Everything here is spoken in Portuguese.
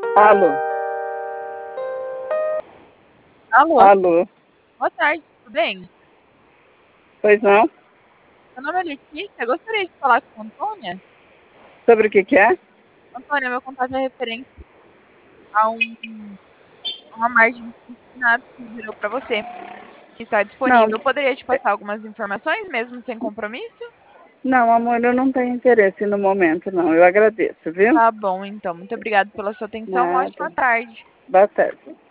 Alô, Alô, alô, boa tarde, tudo bem? pois não? Meu nome é Letícia, eu gostaria de falar com a Antônia. Sobre o que é? Antônia, meu contato é referente a uma margem de ensinados que virou para você, que está Não, disponível. Eu poderia te passar algumas informações, mesmo sem compromisso? não, amor, eu não tenho interesse no momento, não. Eu agradeço, viu? Tá bom, então. Muito obrigada pela sua atenção. Uma Nada. ótima tarde. Boa tarde.